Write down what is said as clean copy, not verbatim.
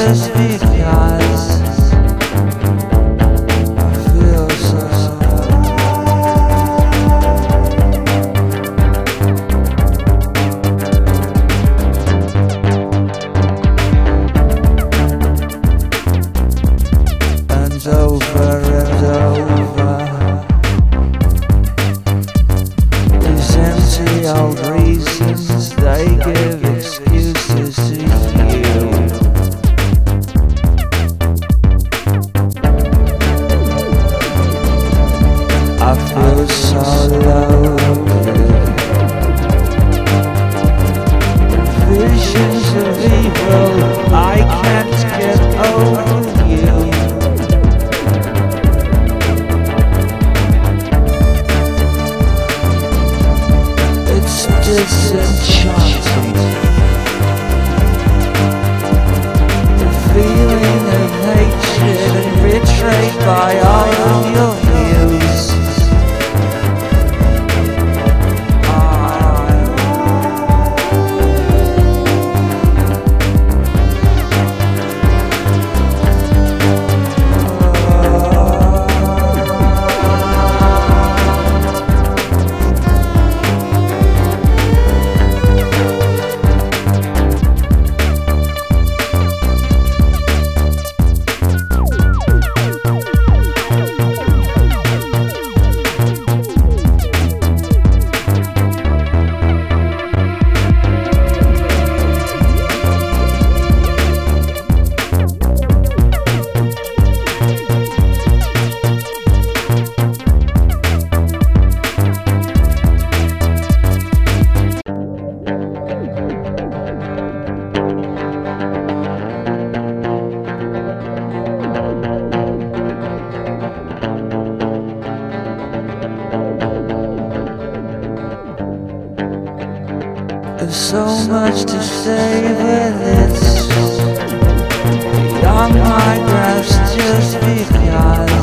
just because I feel so sad. And over and over these empty old reasons, they give excuses to you. I feel so lonely. Visions of evil, I can't get over you. It's disenchanting, the feeling of hatred and betrayed by all of your views. There's so much to say, but it's beyond my grasp just because